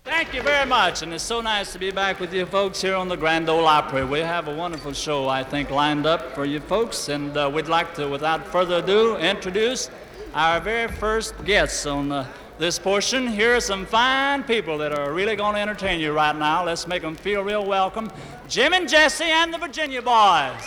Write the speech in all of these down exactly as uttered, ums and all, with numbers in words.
Thank you very much, and it's so nice to be back with you folks here on the Grand Ole Opry. We have a wonderful show, I think, lined up for you folks, and uh, we'd like to, without further ado, introduce our very first guests on uh, this portion. Here are some fine people that are really going to entertain you right now. Let's make them feel real welcome. Jim and Jesse and the Virginia Boys.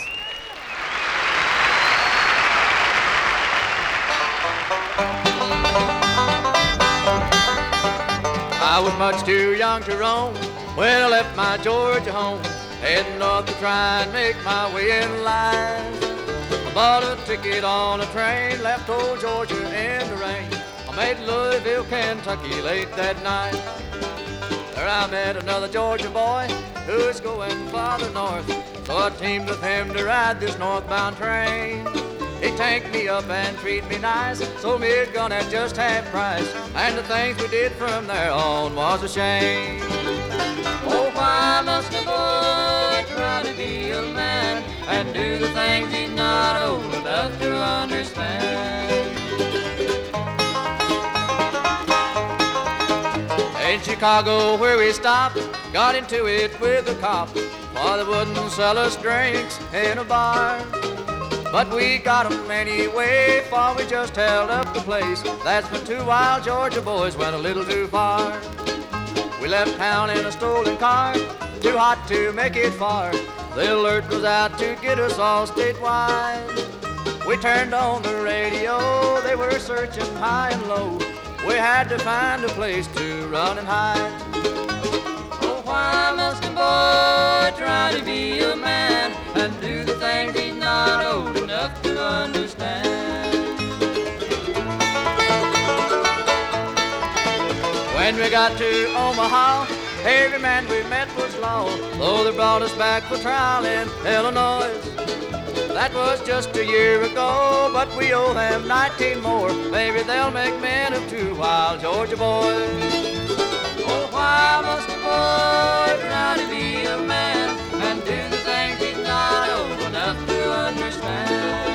I was much too young to roam when I left my Georgia home, heading north to try and make my way in life. I bought a ticket on a train, left old Georgia in the rain. I made Louisville, Kentucky late that night. There I met another Georgia boy who was going farther north, so I teamed with him to ride this northbound train. He tanked me up and treated me nice, sold me a gun at just half price, and the things we did from there on was a shame. Oh, why must a boy try to be a man and do the things he's not old enough to understand? In Chicago where we stopped, got into it with a cop, for they wouldn't sell us drinks in a bar. But we got 'em anyway, for we just held up the place. That's when two wild Georgia boys went a little too far. We left town in a stolen car, too hot to make it far. The alert was out to get us all statewide. We turned on the radio, they were searching high and low. We had to find a place to run and hide. Oh, why must a boy try to be a man and do the things he's not old enough to understand? When we got to Omaha, every man we met was law, though they brought us back for trial in Illinois. That was just a year ago, but we owe them nineteen more. Maybe they'll make men of two wild Georgia boys. Oh, why must a boy try to be a man and do the things he's not old enough to understand?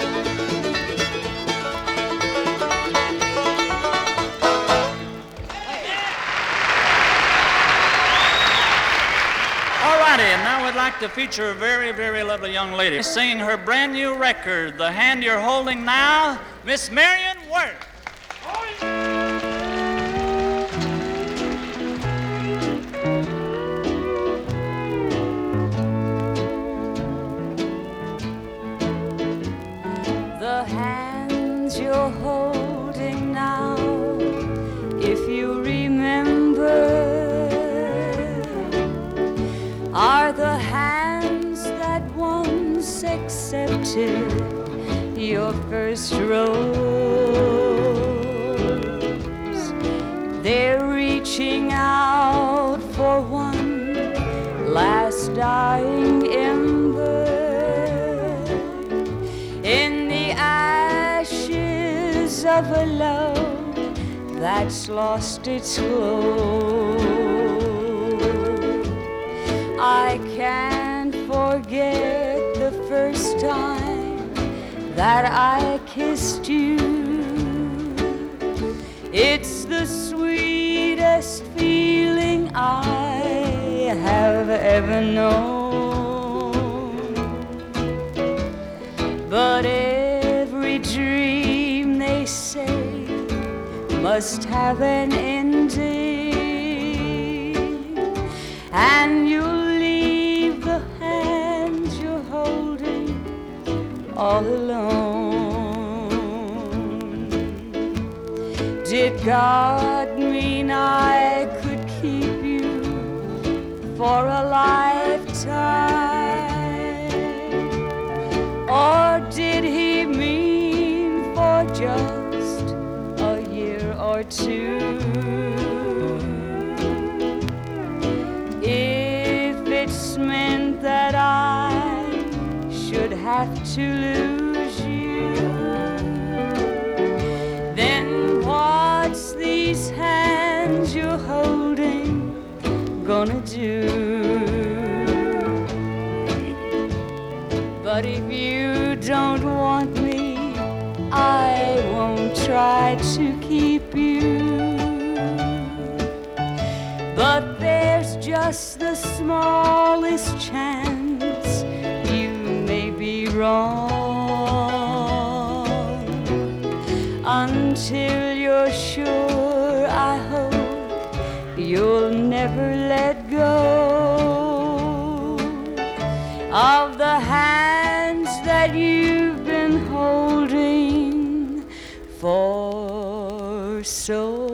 All righty, and now we'd like to feature a very, very lovely young lady singing her brand new record, The Hand You're Holding Now, Miss Marion Worth. The hands you're holding now, if you remember, are the hands that once accepted your first rose. They're reaching out for one last dying ember in the ashes of a love that's lost its glow. I can't forget the first time that I kissed you. It's the sweetest feeling I have ever known. But every dream, they say, must have an ending, and you'll leave the hands you're holding all alone. Did God mean I could keep you for a lifetime, or did he mean for just a year or two? If it's meant that I should have to lose you, then what's these hands you're holding gonna do? But if you don't want me, I won't try to keep you. But just the smallest chance you may be wrong. Until you're sure, I hope you'll never let go of the hands that you've been holding for so